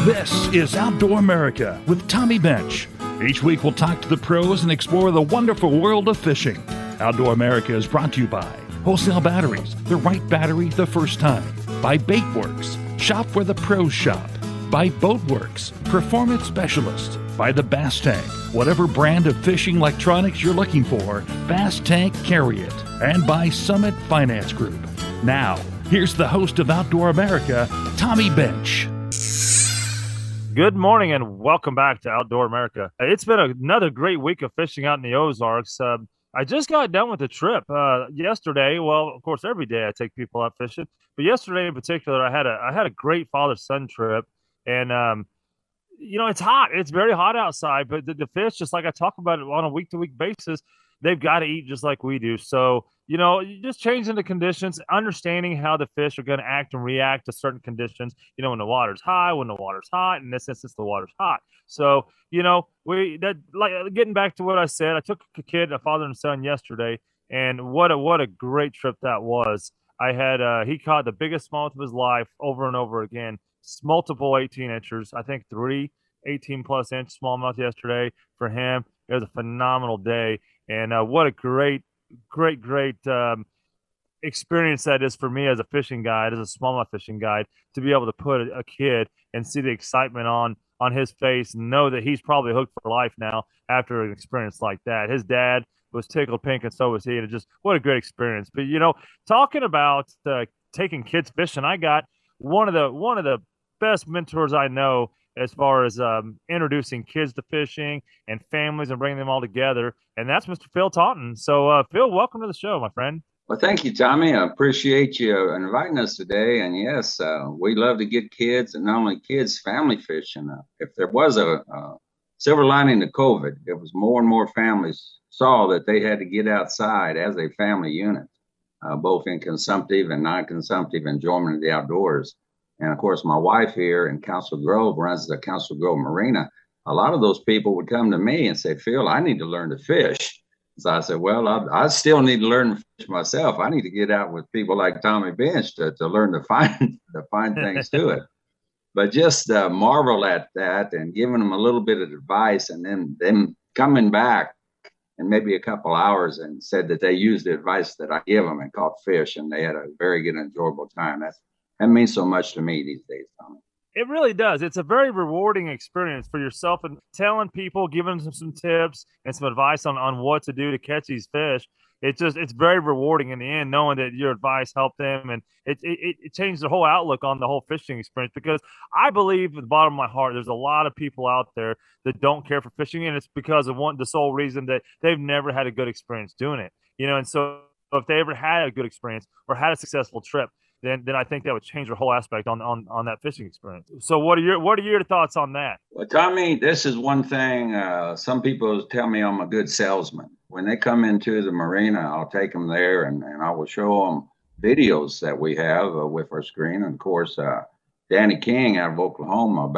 This is Outdoor America with Tommy Bench. Each week we'll talk to the pros and explore the wonderful world of fishing. Outdoor America is brought to you by Wholesale Batteries, the right battery the first time. By Baitworks, shop where the pros shop. By Boatworks, performance specialist. By the Bass Tank, whatever brand of fishing electronics you're looking for, Bass Tank carry it. And by Summit Finance Group. Now, here's the host of Outdoor America, Tommy Bench. Good morning and welcome back to Outdoor America. It's been another great week of fishing out in the Ozarks. I just got done with the trip yesterday. Well, of course, every day I take people out fishing, but yesterday in particular, I had a great father-son trip, and it's hot. It's very hot outside, but the fish, just like I talk about it on a week-to-week basis, they've got to eat just like we do. So, just changing the conditions, understanding how the fish are going to act and react to certain conditions, when the water's high, when the water's hot. In this instance, the water's hot. So, getting back to what I said, I took a kid, a father and son yesterday, and what a great trip that was. I had, he caught the biggest smallmouth of his life over and over again, multiple 18 inchers, I think 3 18 plus inch smallmouth yesterday for him. It was a phenomenal day. And what a great experience that is for me as a fishing guide, as a smallmouth fishing guide, to be able to put a kid and see the excitement on his face and know that he's probably hooked for life now after an experience like that. His dad was tickled pink and so was he. And just what a great experience. But, talking about taking kids fishing, I got one of the best mentors I know as far as introducing kids to fishing and families and bringing them all together. And that's Mr. Phil Taunton. So, Phil, welcome to the show, my friend. Well, thank you, Tommy. I appreciate you inviting us today. And yes, we love to get kids, and not only kids, family fishing. If there was a silver lining to COVID, it was more and more families saw that they had to get outside as a family unit, both in consumptive and non-consumptive enjoyment of the outdoors. And of course, my wife here in Council Grove runs the Council Grove Marina. A lot of those people would come to me and say, Phil, I need to learn to fish. So I said, well, I still need to learn to fish myself. I need to get out with people like Tommy Bench to learn to find things to it. But just marvel at that and giving them a little bit of advice, and then them coming back in maybe a couple hours and said that they used the advice that I give them and caught fish, and they had a very good, enjoyable time. That means so much to me these days, Tommy. It really does. It's a very rewarding experience for yourself, and telling people, giving them some tips and some advice on what to do to catch these fish. It's very rewarding in the end, knowing that your advice helped them, and it changed the whole outlook on the whole fishing experience. Because I believe at the bottom of my heart, there's a lot of people out there that don't care for fishing, and it's because of the sole reason that they've never had a good experience doing it. And so if they ever had a good experience or had a successful trip, then I think that would change your whole aspect on that fishing experience. So what are your thoughts on that? Well, Tommy, this is one thing. Some people tell me I'm a good salesman. When they come into the marina, I'll take them there and I will show them videos that we have with our screen. And of course, Danny King out of Oklahoma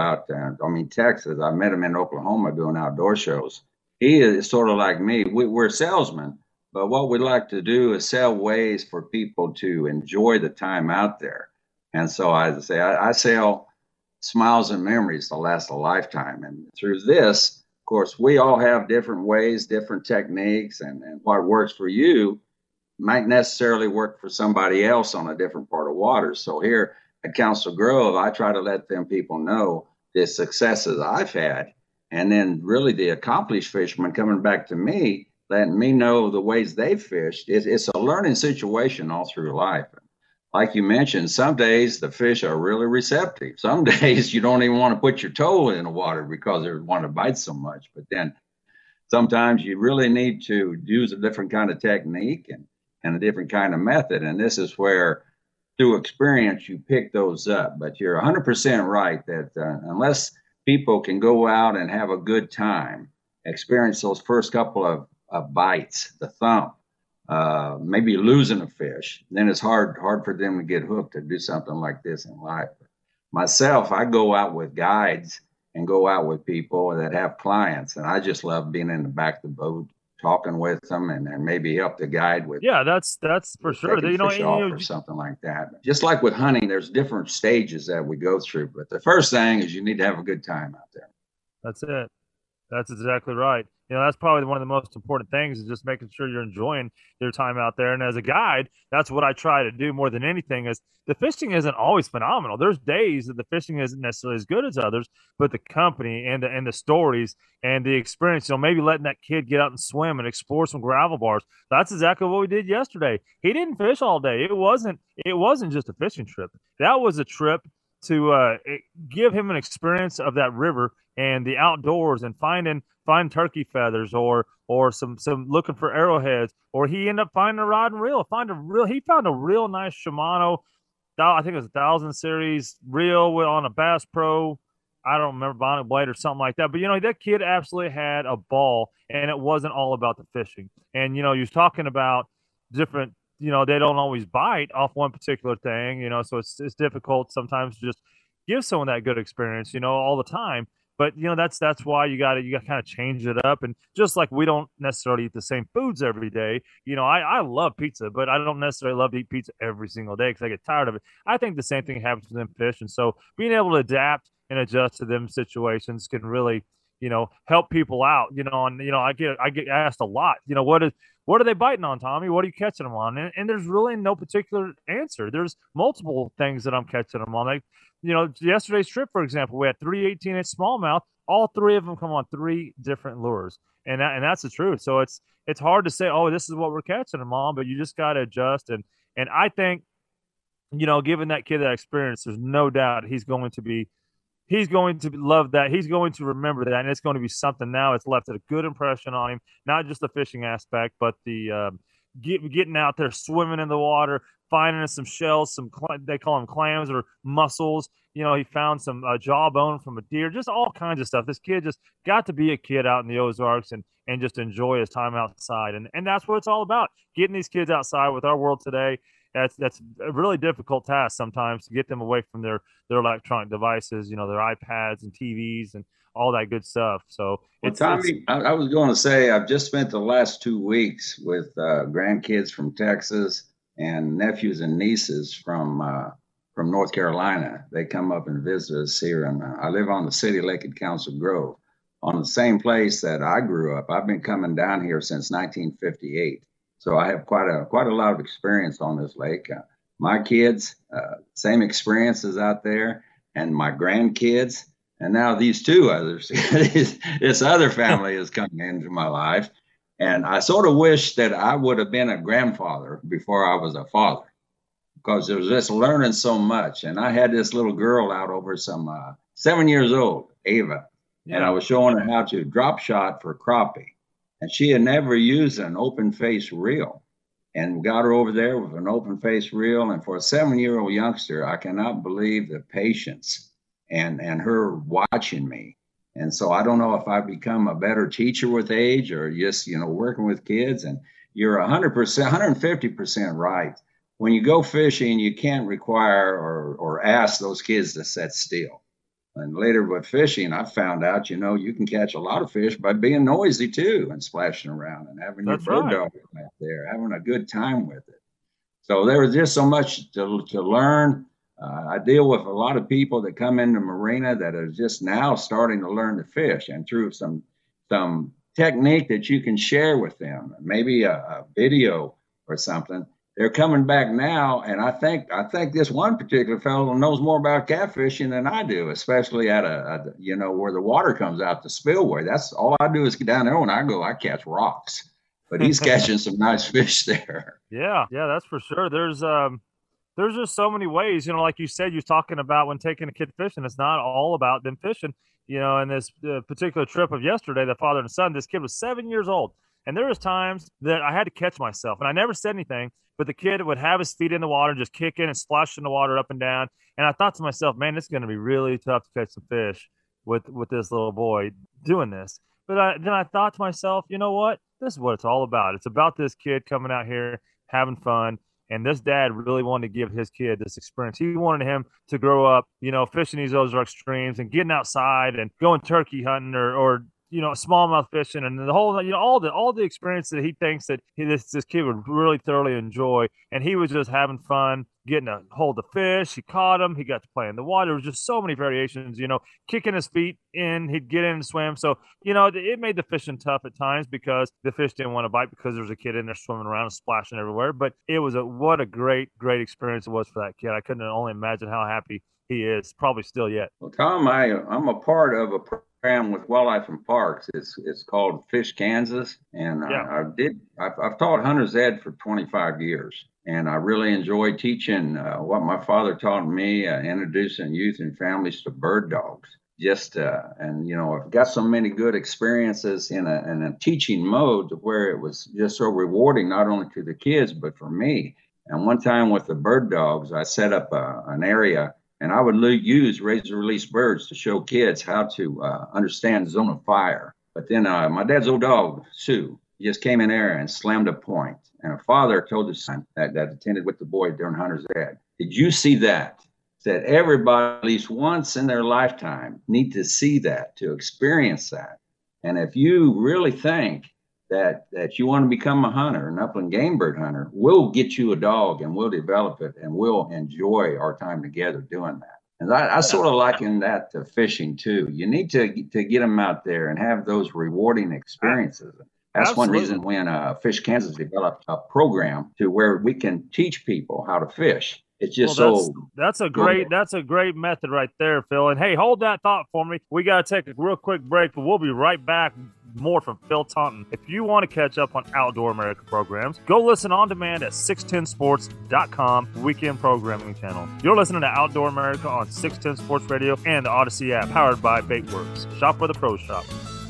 Texas. I met him in Oklahoma doing outdoor shows. He is sort of like me. We're salesmen. But what we like to do is sell ways for people to enjoy the time out there. And so I sell smiles and memories to last a lifetime. And through this, of course, we all have different ways, different techniques, and what works for you might necessarily work for somebody else on a different part of water. So here at Council Grove, I try to let them people know the successes I've had. And then really the accomplished fishermen coming back to me, letting me know the ways they've fished. It's a learning situation all through life. Like you mentioned, some days the fish are really receptive. Some days you don't even want to put your toe in the water because they want to bite so much. But then sometimes you really need to use a different kind of technique and a different kind of method. And this is where, through experience, you pick those up. But you're 100% right that unless people can go out and have a good time, experience those first couple of bites, the thump, maybe losing a fish, then it's hard for them to get hooked to do something like this in life. Myself, I go out with guides and go out with people that have clients, and I just love being in the back of the boat, talking with them and maybe help the guide with Yeah, that's for sure. taking You know, fish off or something like that. Just like with hunting, there's different stages that we go through. But the first thing is you need to have a good time out there. that's it. That's exactly right. You know, that's probably one of the most important things is just making sure you're enjoying your time out there. And as a guide, that's what I try to do more than anything is the fishing isn't always phenomenal. There's days that the fishing isn't necessarily as good as others, but the company and the stories and the experience, you know, maybe letting that kid get out and swim and explore some gravel bars. That's exactly what we did yesterday. He didn't fish all day. It wasn't just a fishing trip. That was a trip to give him an experience of that river and the outdoors and find turkey feathers or some looking for arrowheads, or he ended up finding a rod and reel. He found a real nice Shimano, I think it was 1,000 series reel on a Bass Pro. I don't remember, Bionic Blade or something like that. But, you know, that kid absolutely had a ball, and it wasn't all about the fishing. And, you know, he was talking about different, you know, they don't always bite off one particular thing, you know, so it's difficult sometimes to just give someone that good experience, you know, all the time. But you know, that's why you got to kind of change it up. And just like we don't necessarily eat the same foods every day, you know, I love pizza, but I don't necessarily love to eat pizza every single day because I get tired of it. I think the same thing happens with them fish. And so being able to adapt and adjust to them situations can really, you know, help people out, you know. And you know, I get asked a lot, you know, what are they biting on, Tommy? What are you catching them on? And there's really no particular answer. There's multiple things that I'm catching them on. Like, you know, yesterday's trip, for example, we had 3 18-inch smallmouth. All three of them come on 3 different lures, and that's the truth. So it's hard to say, oh, this is what we're catching them on, but you just got to adjust. And I think, you know, giving that kid that experience, there's no doubt he's going to love that. He's going to remember that, and it's going to be something now. It's left a good impression on him, not just the fishing aspect, but the getting out there, swimming in the water, finding some shells, they call them clams or mussels. You know, he found some jawbone from a deer, just all kinds of stuff. This kid just got to be a kid out in the Ozarks and just enjoy his time outside. And that's what it's all about, getting these kids outside. With our world today, that's a really difficult task sometimes to get them away from their electronic devices, you know, their iPads and TVs and all that good stuff. So Tommy, I was going to say, I've just spent the last 2 weeks with grandkids from Texas and nephews and nieces from North Carolina. They come up and visit us here, and I live on the city lake at Council Grove, on the same place that I grew up. I've been coming down here since 1958, so I have quite a lot of experience on this lake. My kids, same experiences out there, and my grandkids, and now these two others. This other family is coming into my life. And I sort of wish that I would have been a grandfather before I was a father, because there was just learning so much. And I had this little girl out over 7 years old, Ava, and I was showing her how to drop shot for crappie. And she had never used an open face reel, and got her over there with an open face reel. And for a 7-year-old youngster, I cannot believe the patience and her watching me. And so I don't know if I've become a better teacher with age or just, you know, working with kids. And you're 100%, 150% right. When you go fishing, you can't require or ask those kids to sit still. And later with fishing, I found out, you know, you can catch a lot of fish by being noisy too and splashing around and having your bird dog out there, having a good time with it. So there was just so much to learn. I deal with a lot of people that come into marina that are just now starting to learn to fish, and through some technique that you can share with them, maybe a video or something, they're coming back now. And I think this one particular fellow knows more about catfishing than I do, especially at you know, where the water comes out the spillway. That's all I do is get down there. When I go, I catch rocks, but he's catching some nice fish there. Yeah, that's for sure. There's just so many ways, you know, like you said, you're talking about when taking a kid fishing, it's not all about them fishing, you know. In this particular trip of yesterday, the father and son, this kid was 7 years old. And there was times that I had to catch myself, and I never said anything, but the kid would have his feet in the water, just kicking and splashing the water up and down. And I thought to myself, man, it's going to be really tough to catch some fish with this little boy doing this. But then I thought to myself, you know what? This is what it's all about. It's about this kid coming out here, having fun. And this dad really wanted to give his kid this experience. He wanted him to grow up, you know, fishing these Ozark streams and getting outside and going turkey hunting or smallmouth fishing and the whole, all the experience that he thinks that this kid would really thoroughly enjoy. And he was just having fun, getting a hold of fish. He caught them. He got to play in the water. There was just so many variations, kicking his feet in, he'd get in and swim. So, it made the fishing tough at times because the fish didn't want to bite because there was a kid in there swimming around and splashing everywhere. But it was what a great, great experience it was for that kid. I couldn't only imagine how happy he is, probably still yet. Well, Tom, I'm a part of a program with Wildlife and Parks. It's called Fish Kansas, and Yeah. I've taught hunter's ed for 25 years, and I really enjoy teaching what my father taught me, introducing youth and families to bird dogs. I've got so many good experiences in a teaching mode to where it was just so rewarding, not only to the kids but for me. And one time with the bird dogs, I set up an area. And I would use razor release birds to show kids how to understand zone of fire. But then my dad's old dog, Sue, he just came in there and slammed a point. And a father told his son that attended with the boy during hunter's ed, "Did you see that?" Said everybody at least once in their lifetime need to see that, to experience that. And if you really think that you want to become a hunter, an upland game bird hunter, we'll get you a dog and we'll develop it and we'll enjoy our time together doing that. And I sort of liken that to fishing too. You need to get them out there and have those rewarding experiences. That's Absolutely. one reason when Fish Kansas developed a program to where we can teach people how to fish. It's just that's a great method right there, Phil. And hey, hold that thought for me. We got to take a real quick break, but we'll be right back. More from Phil Taunton. If you want to catch up on Outdoor America programs, go listen on demand at 610sports.com weekend programming channel. You're listening to Outdoor America on 610 Sports Radio and the Odyssey app, powered by Baitworks. Shop where the pros shop.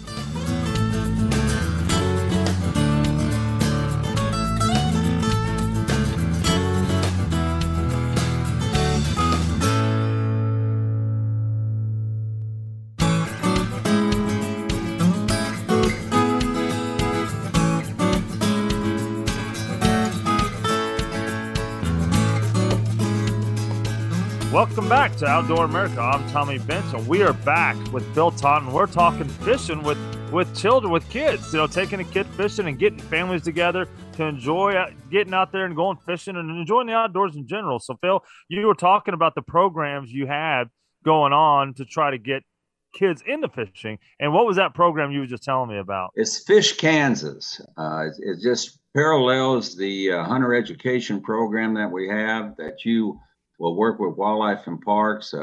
Welcome back to Outdoor America. I'm Tommy Bench, and we are back with Phil Taunton. We're talking fishing with children, with kids, taking a kid fishing and getting families together to enjoy getting out there and going fishing and enjoying the outdoors in general. So, Phil, you were talking about the programs you had going on to try to get kids into fishing. And what was that program you were just telling me about? It's Fish Kansas. It just parallels the hunter education program that we have, that you will work with Wildlife and Parks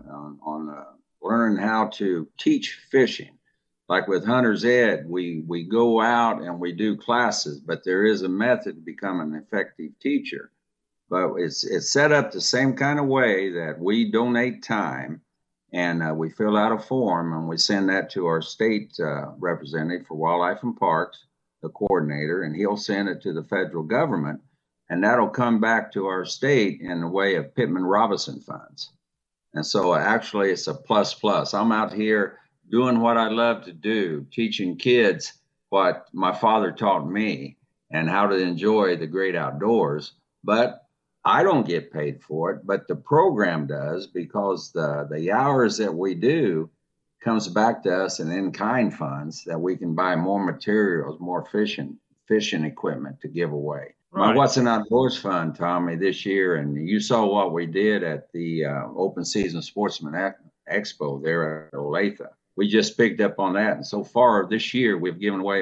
on learning how to teach fishing. Like with hunter's ed, we go out and we do classes, but there is a method to become an effective teacher. But it's set up the same kind of way that we donate time, and we fill out a form and we send that to our state representative for Wildlife and Parks, the coordinator, and he'll send it to the federal government. And that'll come back to our state in the way of Pittman Robertson funds. And so actually it's a plus. I'm out here doing what I love to do, teaching kids what my father taught me and how to enjoy the great outdoors. But I don't get paid for it, but the program does, because the hours that we do comes back to us in in-kind funds that we can buy more materials, more fishing equipment to give away. Right. My What's an Outdoors Fund, Tommy, this year, and you saw what we did at the Open Season Sportsman Expo there at Olathe. We just picked up on that, and so far this year we've given away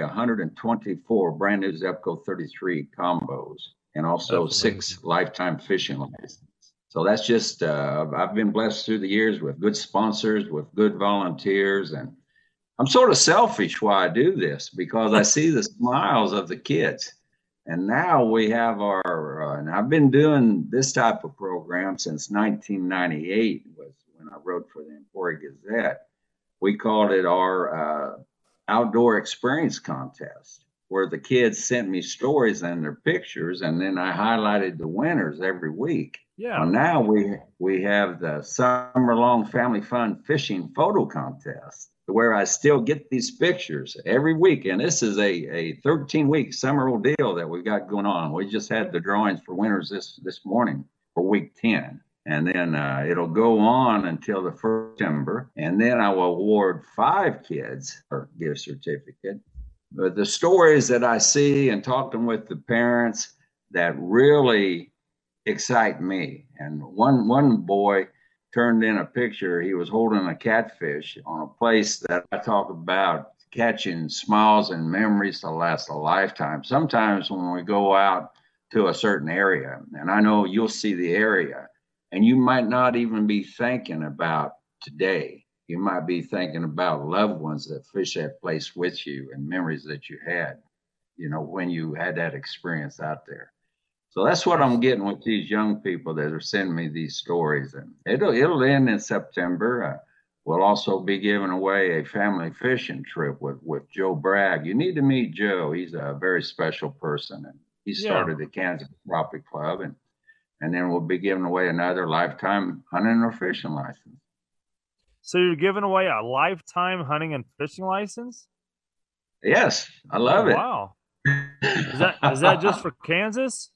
124 brand new Zebco 33 combos, and also 6 lifetime fishing licenses. So that's just I've been blessed through the years with good sponsors, with good volunteers, and I'm sort of selfish why I do this, because I see the smiles of the kids. And now we have and I've been doing this type of program since 1998, was when I wrote for the Emporia Gazette. We called it our Outdoor Experience Contest, where the kids sent me stories and their pictures, and then I highlighted the winners every week. Yeah. Well, now we have the summer-long family fun fishing photo contest, where I still get these pictures every week. And this is a 13-week summer deal that we got going on. We just had the drawings for winners this morning for week 10. And then it'll go on until the 1st of September. And then I will award 5 kids a gift certificate. But the stories that I see and talking with the parents that really excite me. And one boy turned in a picture. He was holding a catfish on a place that I talk about catching smiles and memories to last a lifetime. Sometimes when we go out to a certain area, and I know you'll see the area, and you might not even be thinking about today. You might be thinking about loved ones that fish that place with you and memories that you had, when you had that experience out there. So that's what I'm getting with these young people that are sending me these stories, and it'll end in September. We'll also be giving away a family fishing trip with Joe Bragg. You need to meet Joe. He's a very special person, and he started the Kansas Tropic Club, and then we'll be giving away another lifetime hunting or fishing license. So you're giving away a lifetime hunting and fishing license? Yes, I love it. Wow. Is that just for Kansas?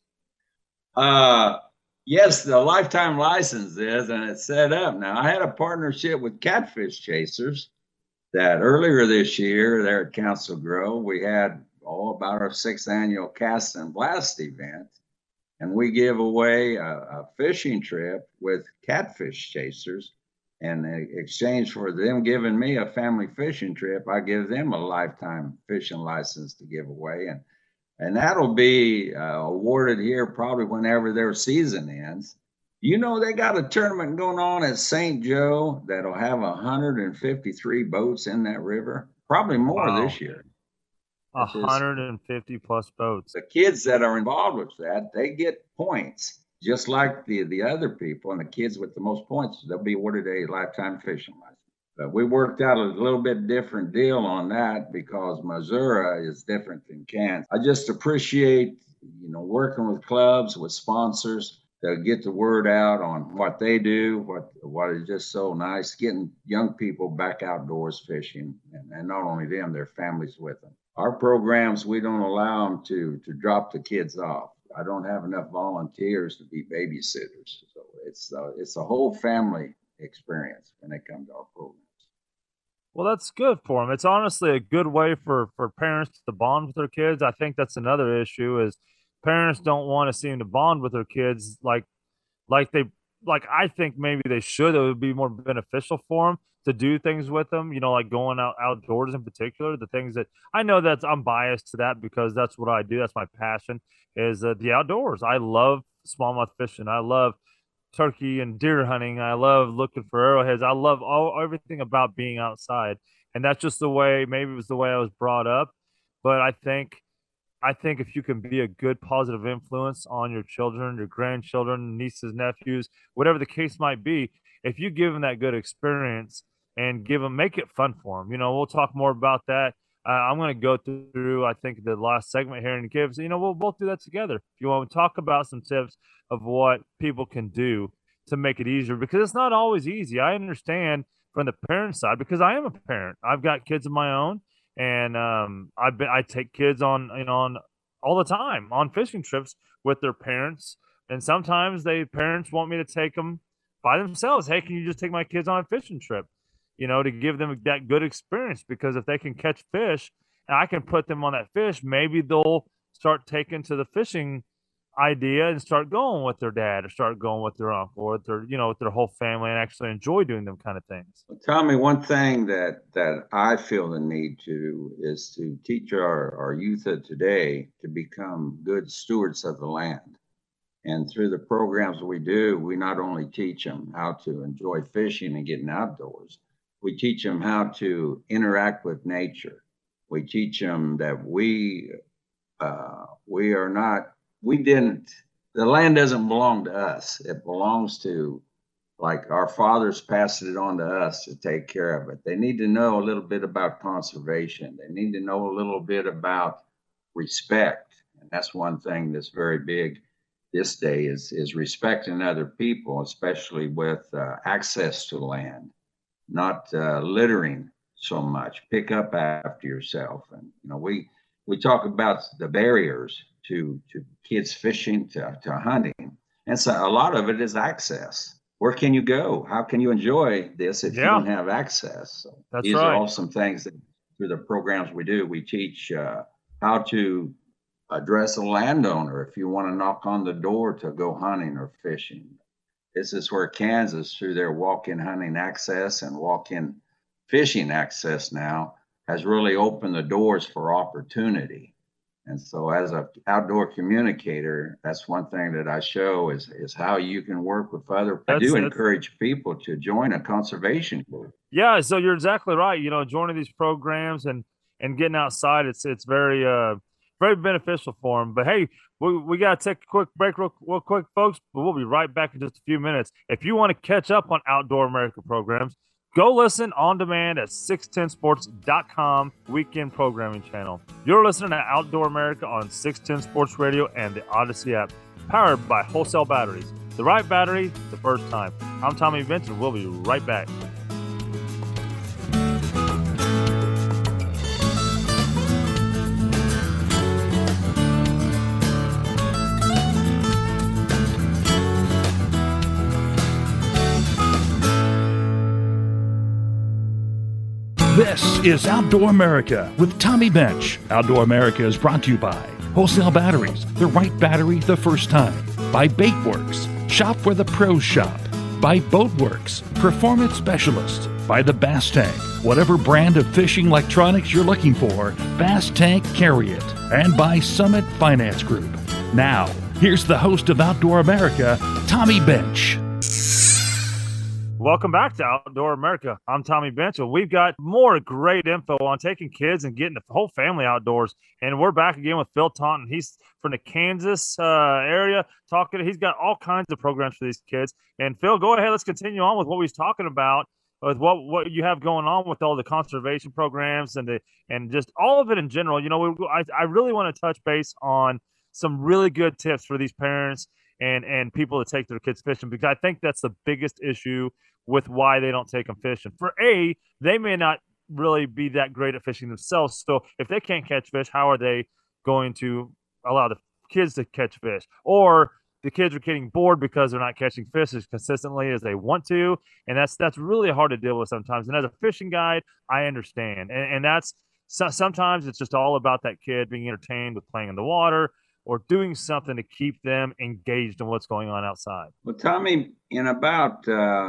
Yes, the lifetime license is, and it's set up now. I had a partnership with Catfish Chasers that earlier this year there at Council Grove, we had about our 6th annual Cast and Blast event. And we give away a fishing trip with Catfish Chasers. And in exchange for them giving me a family fishing trip, I give them a lifetime fishing license to give away. And that'll be awarded here probably whenever their season ends. They got a tournament going on at St. Joe that'll have 153 boats in that river, probably more this year. 150 plus boats. The kids that are involved with that, they get points, just like the other people, and the kids with the most points, they'll be awarded a lifetime fishing license. But we worked out a little bit different deal on that because Missouri is different than Kansas. I just appreciate, working with clubs, with sponsors to get the word out on what they do, what is just so nice, getting young people back outdoors fishing, and not only them, their families with them. Our programs, we don't allow them to drop the kids off. I don't have enough volunteers to be babysitters. So it's a whole family experience when they come to our programs. Well, that's good for them. It's honestly a good way for parents to bond with their kids. I think that's another issue is parents don't want to seem to bond with their kids like I think maybe they should. It would be more beneficial for them to do things with them, like going outdoors in particular. The things that I know that I'm biased to that because that's what I do. That's my passion is the outdoors. I love smallmouth fishing. I love turkey and deer hunting. I love looking for arrowheads. I love everything about being outside. And that's just the way, maybe it was the way I was brought up. But I think if you can be a good positive influence on your children, your grandchildren, nieces, nephews, whatever the case might be, if you give them that good experience and make it fun for them, we'll talk more about that. I'm going to go through, I think, the last segment here and give, we'll both do that together. If you want to talk about some tips of what people can do to make it easier, because it's not always easy. I understand from the parent side because I am a parent. I've got kids of my own. And I take kids on all the time on fishing trips with their parents, and sometimes parents want me to take them by themselves. Hey, can you just take my kids on a fishing trip? To give them that good experience, because if they can catch fish and I can put them on that fish, maybe they'll start taking to the fishing idea and start going with their dad or start going with their uncle or with their whole family and actually enjoy doing them kind of things. Tommy, one thing that I feel the need to is to teach our youth of today to become good stewards of the land. And through the programs we do, we not only teach them how to enjoy fishing and getting outdoors, we teach them how to interact with nature. We teach them that the land doesn't belong to us. It belongs to, like, our fathers passed it on to us to take care of it. They need to know a little bit about conservation. They need to know a little bit about respect. And that's one thing that's very big this day is respecting other people, especially with access to land, not littering so much. Pick up after yourself. And, we talk about the barriers to kids fishing, to hunting. And so a lot of it is access. where can you go? How can you enjoy this if you Yeah, don't have access? So that's these are right. all some things that through the programs we do, we teach how to address a landowner if you want to knock on the door to go hunting or fishing. This is where Kansas, through their walk-in hunting access and walk-in fishing access now, has really opened the doors for opportunity. And so as an outdoor communicator, that's one thing that I show is how you can work with other. I do That's encourage people to join a conservation group. Yeah, so you're exactly right. Joining these programs and getting outside, it's very very beneficial for them. But hey, we got to take a quick break real quick, folks. But we'll be right back in just a few minutes. If you want to catch up on Outdoor America programs, go listen on demand at 610sports.com weekend programming channel. You're listening to Outdoor America on 610 Sports Radio and the Odyssey app, powered by Wholesale Batteries. The right battery, the first time. I'm Tommy Bench, and we'll be right back. This is Outdoor America with Tommy Bench. Outdoor America is brought to you by Wholesale Batteries, the right battery the first time. By Baitworks, shop where the pros shop. By Boatworks, performance specialists. By the Bass Tank, whatever brand of fishing electronics you're looking for, Bass Tank carry it. And by Summit Finance Group. Now, here's the host of Outdoor America, Tommy Bench. Welcome back to Outdoor America. I'm Tommy Bench, and we've got more great info on taking kids and getting the whole family outdoors. And we're back again with Phil Taunton. He's from the Kansas area. He's got all kinds of programs for these kids. And Phil, go ahead. Let's continue on with what we was talking about, with what you have going on with all the conservation programs and just all of it in general. I really want to touch base on some really good tips for these parents and people to take their kids fishing, because I think that's the biggest issue with why they don't take them fishing. They may not really be that great at fishing themselves. So if they can't catch fish, how are they going to allow the kids to catch fish? Or the kids are getting bored because they're not catching fish as consistently as they want to. And that's really hard to deal with sometimes. And as a fishing guide, I understand. And that's sometimes it's just all about that kid being entertained with playing in the water or doing something to keep them engaged in what's going on outside. Well, Tommy, in about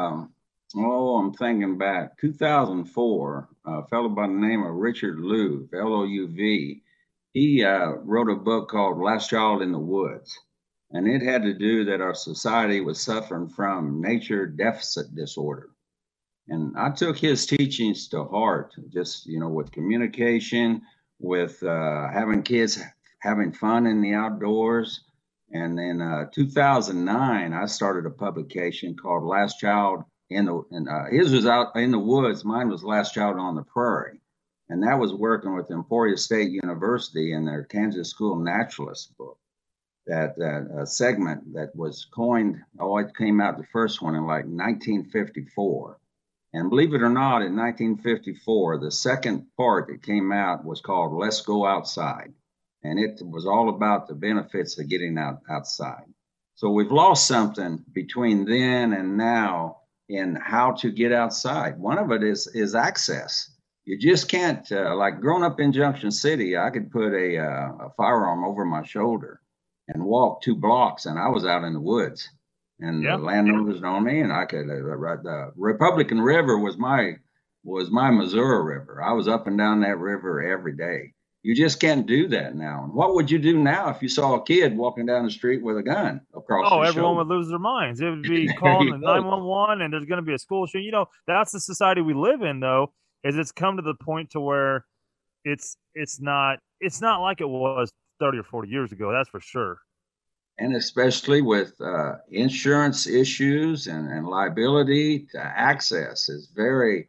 I'm thinking back, 2004, a fellow by the name of Richard Louv, Louv, he wrote a book called Last Child in the Woods. And it had to do that our society was suffering from nature deficit disorder. And I took his teachings to heart, just, with communication, with having kids having fun in the outdoors. And then 2009, I started a publication called Last Child his was out in the woods. Mine was Last Child on the Prairie. And that was working with Emporia State University in their Kansas School Naturalist book. That segment that was coined, it came out the first one in like 1954. And believe it or not, in 1954, the second part that came out was called Let's Go Outside. And it was all about the benefits of getting outside. So we've lost something between then and now in how to get outside. One of it is access. You just can't, like growing up in Junction City, I could put a firearm over my shoulder and walk 2 blocks, and I was out in the woods. And the landowners know me, and I could. The Republican River was my Missouri River. I was up and down that river every day. You just can't do that now. And what would you do now if you saw a kid walking down the street with a gun across the everyone shoulder? would lose their minds. It would be calling the 911, and there's going to be a school shooting. That's the society we live in, though, is it's come to the point to where it's not like it was 30 or 40 years ago. That's for sure. And especially with insurance issues and liability, to access is very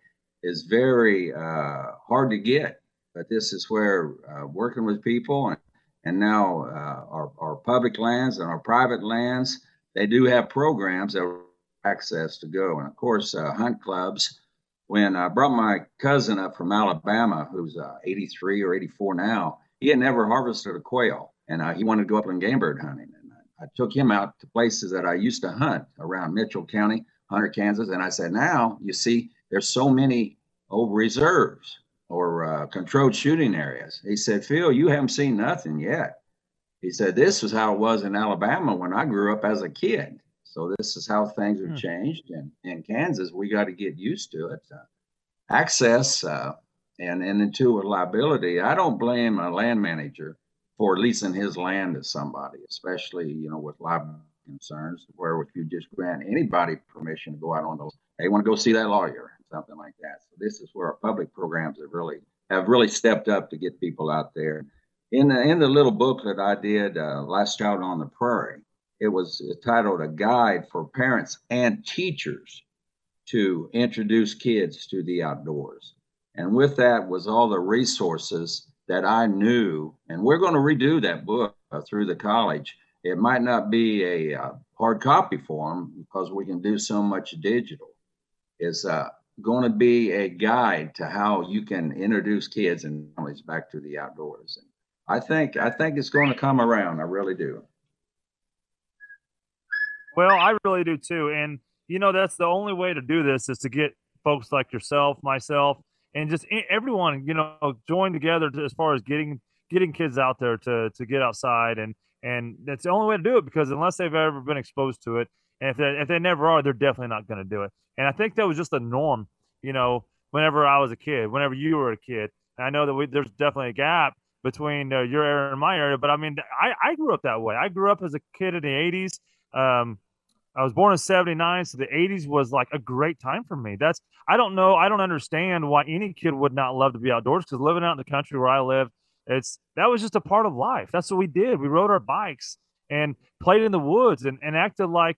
hard to get. But this is where working with people and now our public lands and our private lands, they do have programs that have access to go. And of course, hunt clubs. When I brought my cousin up from Alabama, who's 83 or 84 now, he had never harvested a quail, and he wanted to go upland game bird hunting. And I took him out to places that I used to hunt around Mitchell County, Hunter, Kansas. And I said, now you see, there's so many reserves or controlled shooting areas. He said, Phil, you haven't seen nothing yet. He said, this was how it was in Alabama when I grew up as a kid. So this is how things have changed. And in Kansas, we got to get used to it. Access and into a liability. I don't blame a land manager for leasing his land to somebody, especially, with liability concerns, where if you just grant anybody permission to go out on those, they want to go see that lawyer, something like that. So this is where our public programs have really stepped up to get people out there. In the little booklet I did, Last Child on the Prairie, it was titled A Guide for Parents and Teachers to Introduce Kids to the Outdoors. And with that was all the resources that I knew, and we're going to redo that book through the college. It might not be a hard copy form because we can do so much digital. It's going to be a guide to how you can introduce kids and families back to the outdoors. And I think it's going to come around. I really do. Well, I really do too. And, that's the only way to do this is to get folks like yourself, myself, and just everyone, join together as far as getting kids out there to get outside. And that's the only way to do it, because unless they've ever been exposed to it, and if they never are, they're definitely not going to do it. And I think that was just a norm, whenever I was a kid, whenever you were a kid. And I know that there's definitely a gap between your area and my area, but I mean, I grew up that way. I grew up as a kid in the 80s. I was born in 79, so the 80s was like a great time for me. I don't understand why any kid would not love to be outdoors, because living out in the country where I live, that was just a part of life. That's what we did. We rode our bikes and played in the woods and acted like,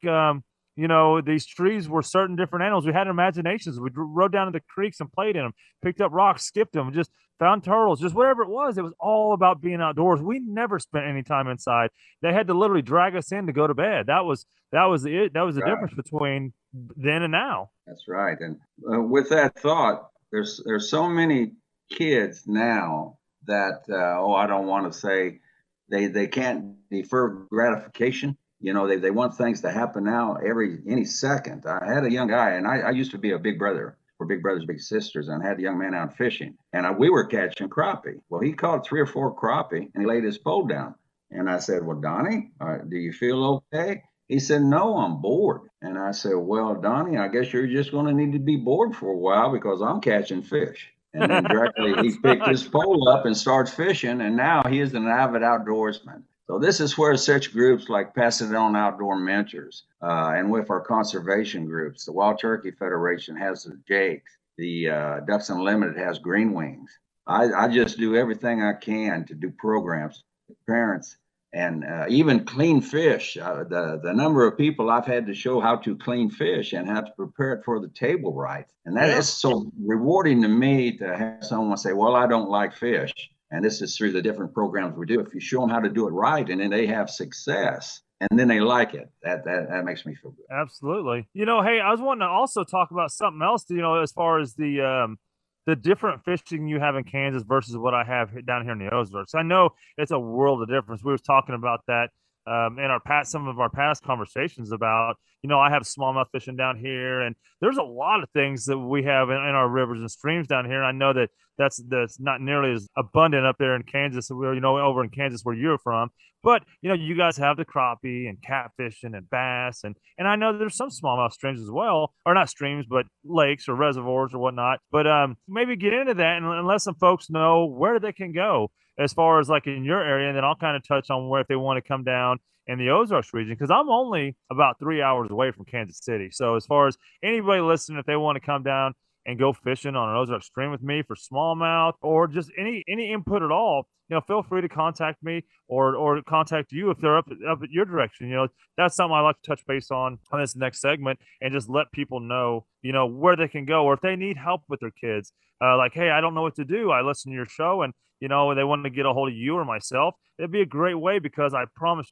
these trees were certain different animals. We had imaginations. We rode down to the creeks and played in them, picked up rocks, skipped them, just found turtles, just whatever it was. It was all about being outdoors. We never spent any time inside. They had to literally drag us in to go to bed. That was the difference between then and now. That's right. And with that thought, there's so many kids now that I don't want to say they can't defer gratification. They want things to happen now any second. I had a young guy, and I used to be a big brother for Big Brothers Big Sisters, and had a young man out fishing, and we were catching crappie. Well, he caught 3 or 4 crappie, and he laid his pole down. And I said, well, Donnie, do you feel okay? He said, no, I'm bored. And I said, well, Donnie, I guess you're just going to need to be bored for a while, because I'm catching fish. And then directly he picked his pole up and started fishing, and now he is an avid outdoorsman. So this is where such groups like Pass It On Outdoor Mentors, and with our conservation groups, the Wild Turkey Federation has the Jakes, the Ducks Unlimited has Green Wings. I just do everything I can to do programs with parents, and even clean fish. The number of people I've had to show how to clean fish and how to prepare it for the table right. And that is so rewarding to me, to have someone say, well, I don't like fish. And this is through the different programs we do. If you show them how to do it right, and then they have success, and then they like it, that makes me feel good. Absolutely. Hey, I was wanting to also talk about something else, as far as the different fishing you have in Kansas versus what I have down here in the Ozarks. I know it's a world of difference. We were talking about that in some of our past conversations about, I have smallmouth fishing down here, and there's a lot of things that we have in our rivers and streams down here. And I know that that's not nearly as abundant up there in Kansas, over in Kansas where you're from. But, you guys have the crappie and catfishing and bass. And I know there's some smallmouth streams as well, or not streams, but lakes or reservoirs or whatnot. But maybe get into that and let some folks know where they can go as far as like in your area. And then I'll kind of touch on where if they want to come down in the Ozarks region, because I'm only about 3 hours away from Kansas City. So as far as anybody listening, if they want to come down and go fishing on an Ozark stream with me for smallmouth, or just any input at all, feel free to contact me or contact you if they're up at your direction. That's something I like to touch base on this next segment, and just let people know, where they can go, or if they need help with their kids, like, hey, I don't know what to do. I listen to your show, and they want to get a hold of you or myself. It'd be a great way, because I promised you,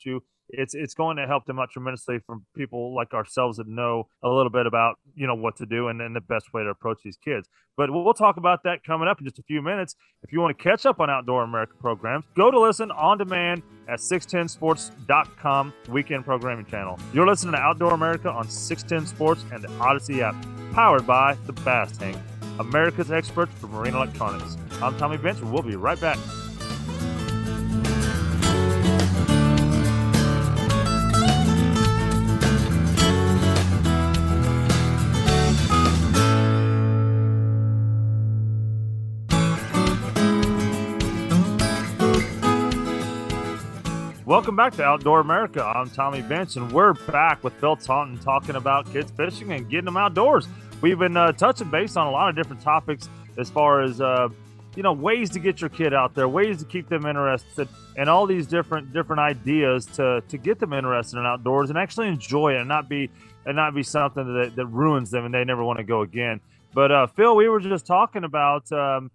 it's going to help them out tremendously from people like ourselves that know a little bit about, what to do and the best way to approach these kids. But we'll talk about that coming up in just a few minutes. If you want to catch up on Outdoor America programs, go to listen on demand at 610sports.com weekend programming channel. You're listening to Outdoor America on 610 Sports and the Odyssey app, powered by the Bass Tank, America's experts for marine electronics. I'm Tommy Bench, and we'll be right back. Welcome back to Outdoor America. I'm Tommy Bench, and we're back with Phil Taunton talking about kids fishing and getting them outdoors. We've been touching base on a lot of different topics as far as, ways to get your kid out there, ways to keep them interested, and all these different ideas to get them interested in outdoors and actually enjoy it and not be something that ruins them and they never want to go again. But Phil, we were just talking about,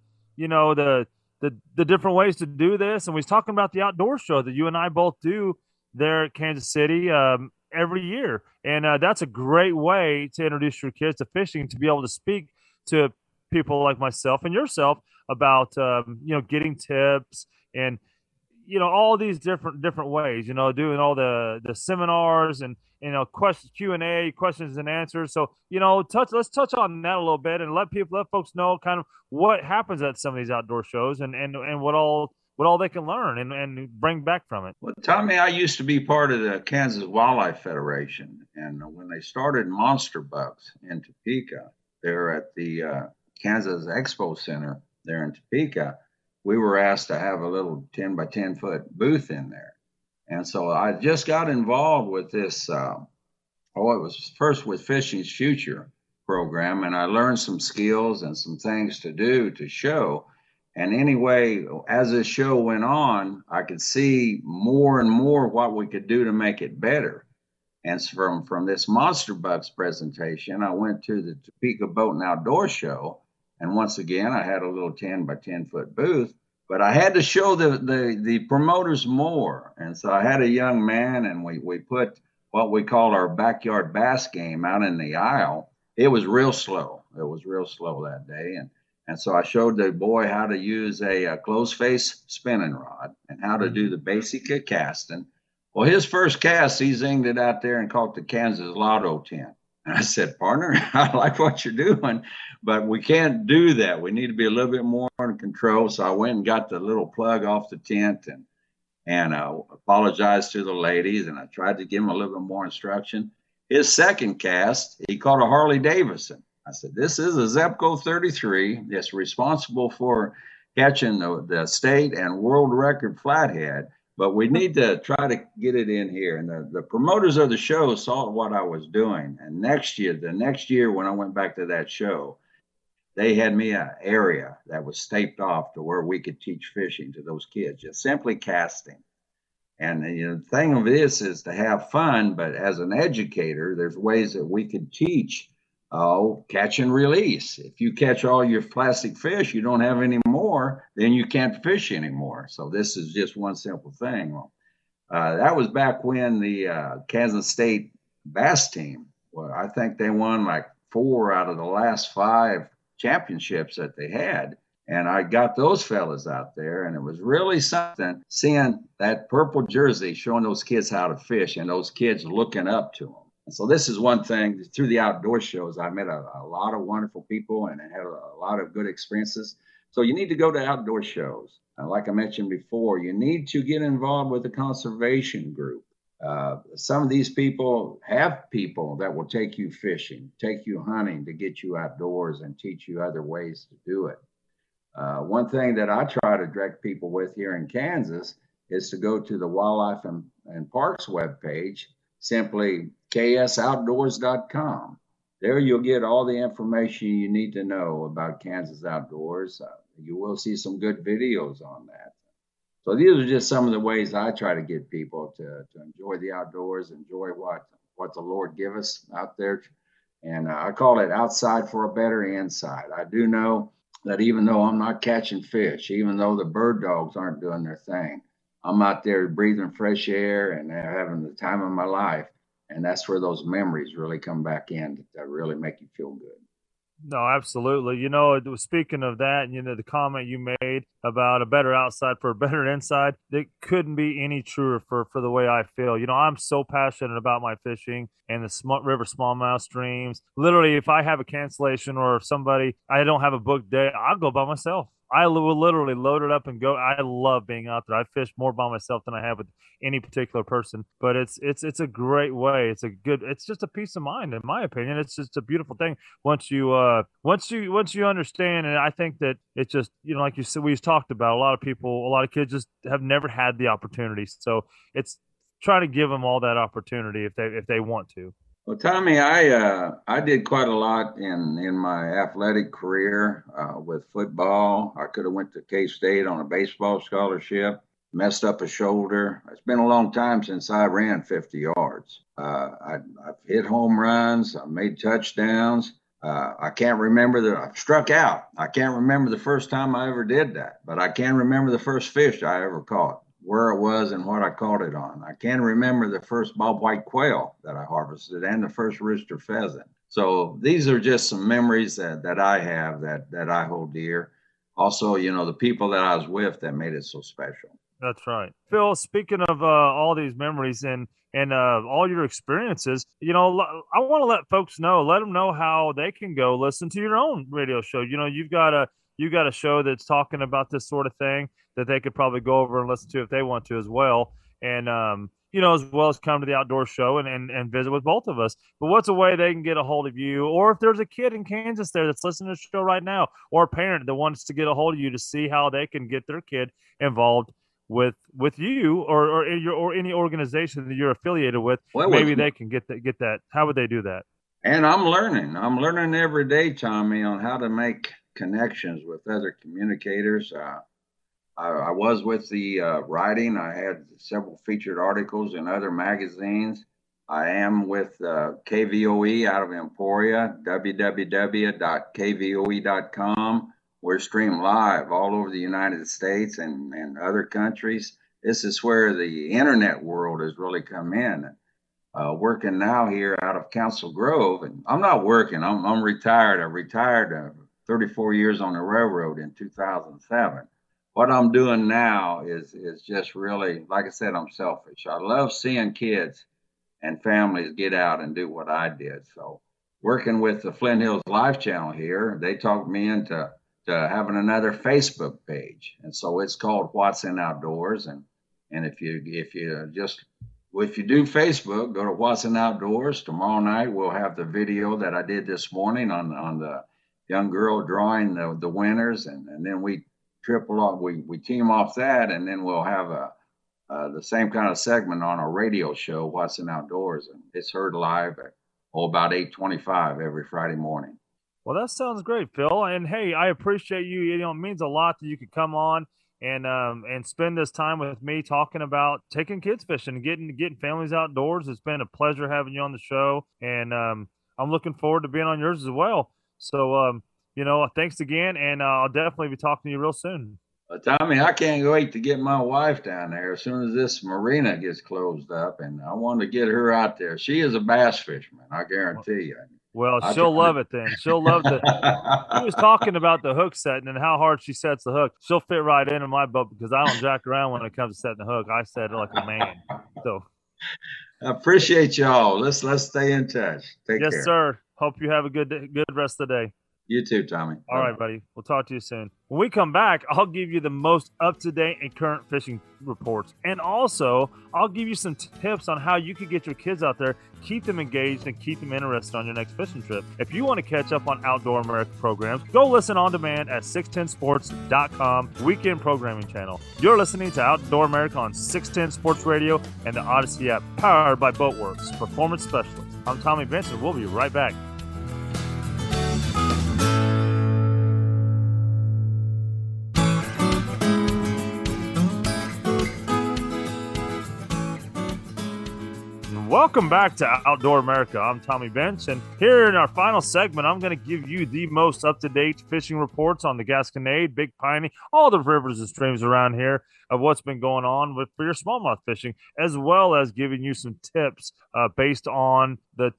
the different ways to do this, and we was talking about the outdoor show that you and I both do there at Kansas City every year, and that's a great way to introduce your kids to fishing, to be able to speak to people like myself and yourself about getting tips and all these different ways, doing all the seminars and questions, Q&A, questions and answers. So let's touch on that a little bit and let folks know kind of what happens at some of these outdoor shows and what all they can learn and bring back from it. Well, Tommy, I used to be part of the Kansas Wildlife Federation, and when they started Monster Bugs in Topeka, there at the Kansas Expo Center there in Topeka, we were asked to have a little 10 by 10 foot booth in there. And so I just got involved with this. It was first with Fishing's Future program, and I learned some skills and some things to do to show. And anyway, as this show went on, I could see more and more what we could do to make it better. And from this Monster Bugs presentation, I went to the Topeka Boat and Outdoor Show. And once again, I had a little 10 by 10 foot booth, but I had to show the promoters more. And so I had a young man, and we put what we call our backyard bass game out in the aisle. It was real slow. It was real slow that day. And so I showed the boy how to use a closed face spinning rod and how to do the basic of casting. Well, his first cast, he zinged it out there and caught the Kansas Lotto 10. And I said, partner, I like what you're doing, but we can't do that. We need to be a little bit more in control. So I went and got the little plug off the tent and apologized to the ladies. And I tried to give him a little bit more instruction. His second cast, he caught a Harley Davidson. I said, this is a Zebco 33. It's responsible for catching the state and world record flathead. But we need to try to get it in here. And the promoters of the show saw what I was doing. And the next year when I went back to that show, they had me an area that was taped off to where we could teach fishing to those kids, just simply casting. And the thing of this is to have fun, but as an educator, there's ways that we could teach catch and release. If you catch all your plastic fish, you don't have any more, then you can't fish anymore. So this is just one simple thing. That was back when the Kansas State bass team, well, I think they won like 4 out of the last 5 championships that they had. And I got those fellas out there, and it was really something seeing that purple jersey showing those kids how to fish and those kids looking up to them. So this is one thing. Through the outdoor shows, I met a lot of wonderful people and had a lot of good experiences. So you need to go to outdoor shows. Like I mentioned before, you need to get involved with a conservation group. Some of these people have people that will take you fishing, take you hunting to get you outdoors and teach you other ways to do it. One thing that I try to direct people with here in Kansas is to go to the Wildlife and Parks webpage, simply ksoutdoors.com. There you'll get all the information you need to know about Kansas outdoors. You will see some good videos on that. So these are just some of the ways I try to get people to enjoy the outdoors, enjoy what the Lord give us out there. And I call it outside for a better inside. I do know that even though I'm not catching fish, even though the bird dogs aren't doing their thing, I'm out there breathing fresh air and having the time of my life. And that's where those memories really come back in that really make you feel good. No, absolutely. Speaking of that, the comment you made about a better outside for a better inside, it couldn't be any truer for the way I feel. I'm so passionate about my fishing and the river smallmouth streams. Literally, if I have a cancellation or if I don't have a booked day, I'll go by myself. I will literally load it up and go. I love being out there. I fish more by myself than I have with any particular person, but it's a great way. It's just a peace of mind, in my opinion. It's just a beautiful thing once you understand. And I think that it's just, like you said, we've talked about, a lot of kids just have never had the opportunity. So it's trying to give them all that opportunity if they want to. Well, Tommy, I did quite a lot in my athletic career with football. I could have went to K-State on a baseball scholarship, messed up a shoulder. It's been a long time since I ran 50 yards. I've hit home runs. I've made touchdowns. I can't remember I've struck out. I can't remember the first time I ever did that, but I can remember the first fish I ever caught, where it was and what I caught it on. I can remember the first bobwhite quail that I harvested and the first rooster pheasant. So these are just some memories that I have that I hold dear. Also, the people that I was with that made it so special. That's right. Phil, speaking of all these memories and all your experiences, I want to let folks know, let them know how they can go listen to your own radio show. You've got a show that's talking about this sort of thing that they could probably go over and listen to if they want to as well. And, as well as come to the outdoor show and visit with both of us. But what's a way they can get a hold of you? Or if there's a kid in Kansas there that's listening to the show right now, or a parent that wants to get a hold of you to see how they can get their kid involved with you or any organization that you're affiliated with, maybe they can get that. How would they do that? And I'm learning every day, Tommy, on how to make connections with other communicators. I was with the writing. I had several featured articles in other magazines. I am with KVOE out of Emporia, www.kvoe.com. We're streamed live all over the United States and other countries. This is where the internet world has really come in. Working now here out of Council Grove, and I'm not working. I'm retired. I retired 34 years on the railroad in 2007. What I'm doing now is just really, like I said, I'm selfish. I love seeing kids and families get out and do what I did. So working with the Flint Hills Life Channel here, they talked me into having another Facebook page. And so it's called What's in Outdoors. And if you do Facebook, go to What's in Outdoors. Tomorrow night, we'll have the video that I did this morning on the young girl drawing the winners. And then we team off that, and then we'll have the same kind of segment on our radio show, What's in Outdoors. And it's heard live at about 8:25 every Friday morning. Well, that sounds great, Phil. And hey, I appreciate you. It means a lot that you could come on and spend this time with me talking about taking kids fishing and getting families outdoors. It's been a pleasure having you on the show, and I'm looking forward to being on yours as well. So, thanks again, and I'll definitely be talking to you real soon. Tommy, I can't wait to get my wife down there as soon as this marina gets closed up, and I want to get her out there. She is a bass fisherman, I guarantee you. Well, she'll love it then. She'll love the. He was talking about the hook setting and how hard she sets the hook. She'll fit right in my boat because I don't jack around when it comes to setting the hook. I set it like a man. So, I appreciate y'all. Let's stay in touch. Take care. Yes, sir. Hope you have a good rest of the day. You too, Tommy. All right, buddy. We'll talk to you soon. When we come back, I'll give you the most up-to-date and current fishing reports. And also, I'll give you some tips on how you can get your kids out there, keep them engaged, and keep them interested on your next fishing trip. If you want to catch up on Outdoor America programs, go listen on demand at 610sports.com weekend programming channel. You're listening to Outdoor America on 610 Sports Radio and the Odyssey app, powered by Boatworks Performance Specialists. I'm Tommy Benson. We'll be right back. and welcome back to Outdoor America. I'm Tommy Bench, and here in our final segment, I'm going to give you the most up-to-date fishing reports on the Gasconade, Big Piney, all the rivers and streams around here of what's been going on for your smallmouth fishing, as well as giving you some tips based on the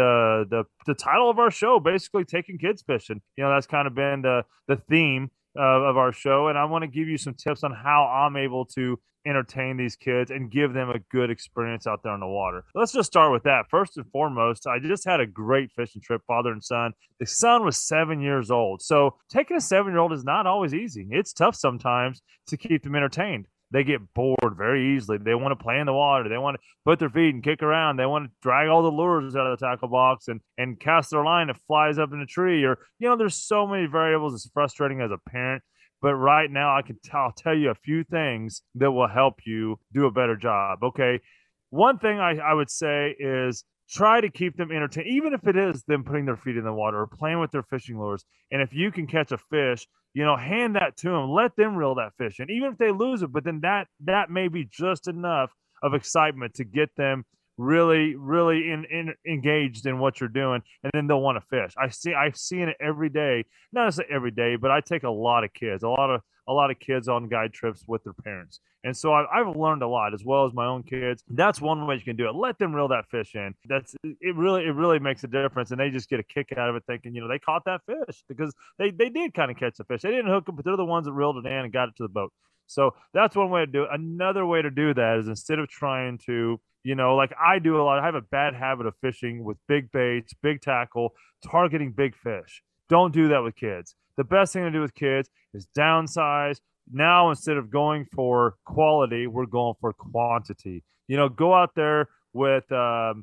title of our show, basically taking kids fishing. That's kind of been the theme of our show, and I want to give you some tips on how I'm able to entertain these kids and give them a good experience out there on the water. Let's just start with that. First and foremost, I just had a great fishing trip, father and son. The son was 7 years old. So taking a 7-year-old is not always easy. It's tough sometimes to keep them entertained. They get bored very easily. They want to play in the water. They want to put their feet and kick around. They want to drag all the lures out of the tackle box and cast their line that flies up in a tree. Or, there's so many variables. It's frustrating as a parent. But right now, I'll tell you a few things that will help you do a better job. Okay. One thing I would say is try to keep them entertained, even if it is them putting their feet in the water or playing with their fishing lures. And if you can catch a fish, hand that to them. Let them reel that fish in, even if they lose it. But then that may be just enough of excitement to get them really, really engaged in what you're doing, and then they'll want to fish. I've seen it every day, not necessarily every day, but I take a lot of kids, a lot of kids on guide trips with their parents, and so I've learned a lot as well as my own kids. That's one way you can do it. Let them reel that fish in. It really makes a difference, and they just get a kick out of it, thinking they caught that fish because they did kind of catch the fish. They didn't hook it, but they're the ones that reeled it in and got it to the boat. So that's one way to do it. Another way to do that is instead of trying to like I do a lot. I have a bad habit of fishing with big baits, big tackle, targeting big fish. Don't do that with kids. The best thing to do with kids is downsize. Now, instead of going for quality, we're going for quantity. Go out there with a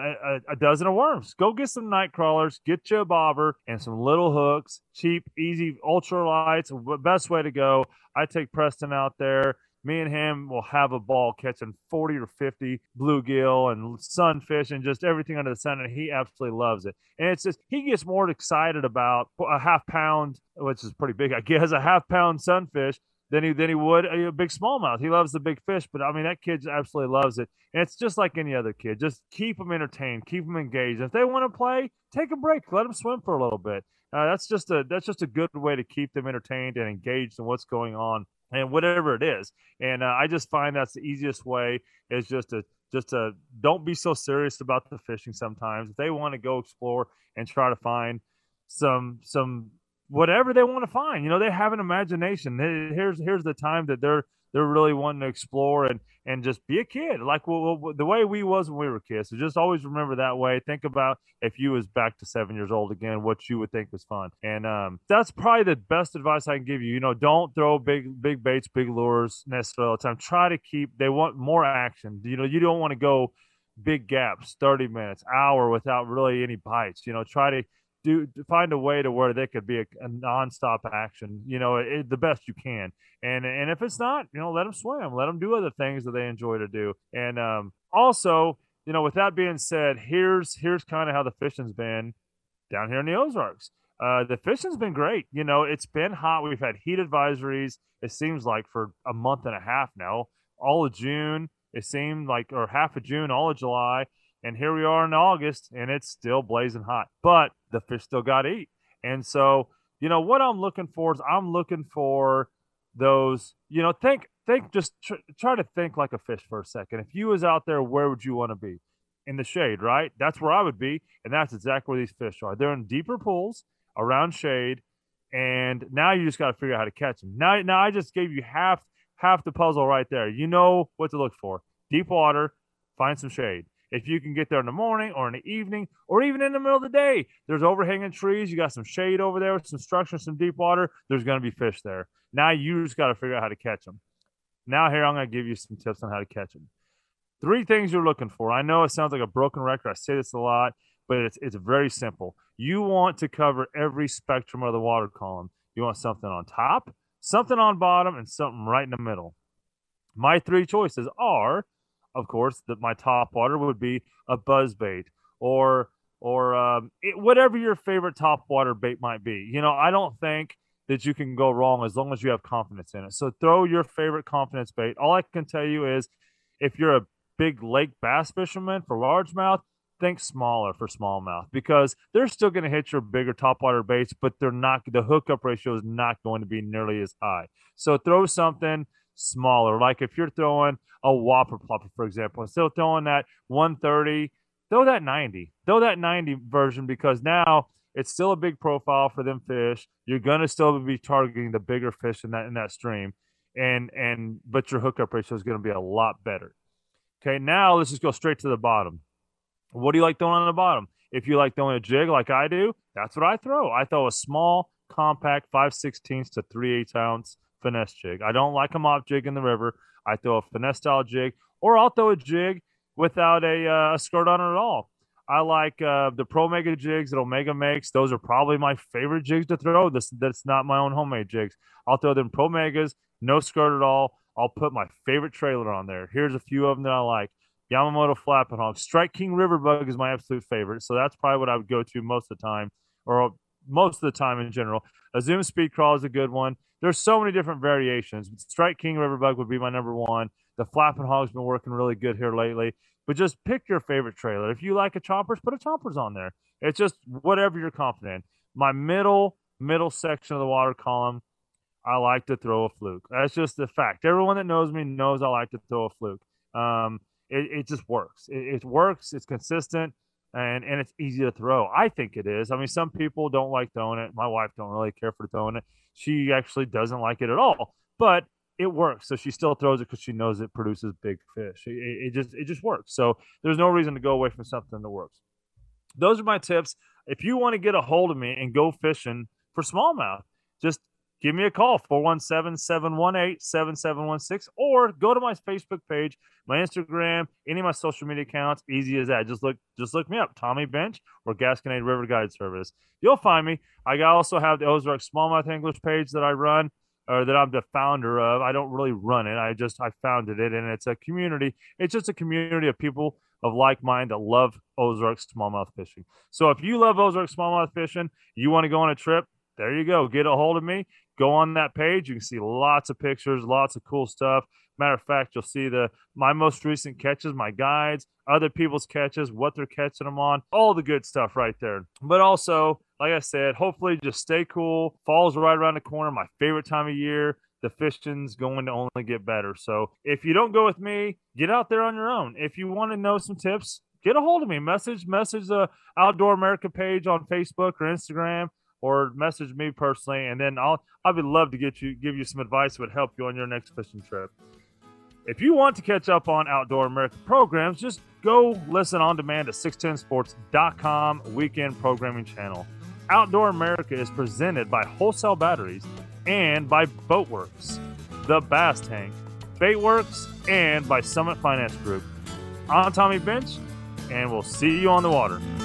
dozen of worms. Go get some night crawlers, get you a bobber and some little hooks, cheap, easy, ultralights. Best way to go. I take Preston out there. Me and him will have a ball catching 40 or 50 bluegill and sunfish and just everything under the sun, and he absolutely loves it. And it's just he gets more excited about a half pound, which is pretty big, I guess, a half pound sunfish than he would a big smallmouth. He loves the big fish, but I mean that kid absolutely loves it. And it's just like any other kid. Just keep them entertained, keep them engaged. If they want to play, take a break, let them swim for a little bit. That's just a good way to keep them entertained and engaged in what's going on and whatever it is. And I just find that's the easiest way is just to don't be so serious about the fishing sometimes. If they want to go explore and try to find some whatever they want to find, they have an imagination. Here's the time that they're really wanting to explore and just be a kid, like the way we was when we were kids. So just always remember that way. Think about if you was back to 7 years old again, what you would think was fun. And that's probably the best advice I can give you. Don't throw big baits, big lures necessarily all the time. Try to they want more action. You don't want to go big gaps, 30 minutes, hour without really any bites. Try to find a way to where they could be a nonstop action, the best you can. And if it's not, let them swim, let them do other things that they enjoy to do. And also, with that being said, here's kind of how the fishing's been down here in the Ozarks. The fishing's been great. It's been hot. We've had heat advisories. It seems like for a month and a half now, all of June, it seemed like, or half of June, all of July. And here we are in August, and it's still blazing hot, but the fish still got to eat. And so, what I'm looking for is I'm looking for those, just try to think like a fish for a second. If you was out there, where would you want to be? In the shade, right? That's where I would be. And that's exactly where these fish are. They're in deeper pools around shade. And now you just got to figure out how to catch them. Now I just gave you half the puzzle right there. You know what to look for. Deep water, find some shade. If you can get there in the morning or in the evening or even in the middle of the day, there's overhanging trees. You got some shade over there with some structure, some deep water. There's going to be fish there. Now you just got to figure out how to catch them. Now here, I'm going to give you some tips on how to catch them. 3 things you're looking for. I know it sounds like a broken record. I say this a lot, but it's very simple. You want to cover every spectrum of the water column. You want something on top, something on bottom, and something right in the middle. My 3 choices are, of course, that my top water would be a buzzbait or whatever your favorite top water bait might be. I don't think that you can go wrong as long as you have confidence in it. So throw your favorite confidence bait. All I can tell you is if you're a big lake bass fishermen for largemouth, think smaller for smallmouth, because they're still going to hit your bigger topwater baits, but the hookup ratio is not going to be nearly as high. So throw something smaller. Like if you're throwing a whopper plopper, for example, instead of throwing that 130, throw that 90. Throw that 90 version, because now it's still a big profile for them fish. You're going to still be targeting the bigger fish in that stream, but your hookup ratio is going to be a lot better. Okay, now let's just go straight to the bottom. What do you like throwing on the bottom? If you like throwing a jig like I do, that's what I throw. I throw a small, compact 5/16 to 3/8 ounce finesse jig. I don't like a mop jig in the river. I throw a finesse style jig, or I'll throw a jig without a skirt on it at all. I like the Pro Mega jigs that Omega makes. Those are probably my favorite jigs to throw. That's not my own homemade jigs. I'll throw them Pro Megas, no skirt at all. I'll put my favorite trailer on there. Here's a few of them that I like. Yamamoto Flapping Hog. Strike King Riverbug is my absolute favorite, so that's probably what I would go to most of the time, or most of the time in general. A Zoom Speed Crawl is a good one. There's so many different variations. Strike King Riverbug would be my number one. The Flapping Hog's been working really good here lately. But just pick your favorite trailer. If you like a Chompers, put a Chompers on there. It's just whatever you're confident in. My middle section of the water column, I like to throw a fluke. That's just the fact. Everyone that knows me knows I like to throw a fluke. It just works. It works. It's consistent, and it's easy to throw. I think it is. I mean, some people don't like throwing it. My wife don't really care for throwing it. She actually doesn't like it at all. But it works. So she still throws it because she knows it produces big fish. It just works. So there's no reason to go away from something that works. Those are my tips. If you want to get a hold of me and go fishing for smallmouth, just give me a call, 417-718-7716, or go to my Facebook page, my Instagram, any of my social media accounts. Easy as that. Just look me up, Tommy Bench or Gasconade River Guide Service. You'll find me. I also have the Ozark Smallmouth English page that I run, or that I'm the founder of. I don't really run it. I founded it, and it's a community. It's just a community of people of like mind that love Ozark smallmouth fishing. So if you love Ozark smallmouth fishing, you want to go on a trip, there you go. Get a hold of me. Go on that page. You can see lots of pictures, lots of cool stuff. Matter of fact, you'll see my most recent catches, my guides, other people's catches, what they're catching them on, all the good stuff right there. But also, like I said, hopefully just stay cool. Fall's right around the corner, my favorite time of year. The fishing's going to only get better. So if you don't go with me, get out there on your own. If you want to know some tips, get a hold of me. Message the Outdoor America page on Facebook or Instagram, or message me personally, and then I'd love to give you some advice that would help you on your next fishing trip. If you want to catch up on Outdoor America programs, just go listen on demand at 610sports.com weekend programming channel. Outdoor America is presented by Wholesale Batteries and by Boatworks, The Bass Tank, Baitworks, and by Summit Finance Group. I'm Tommy Bench, and we'll see you on the water.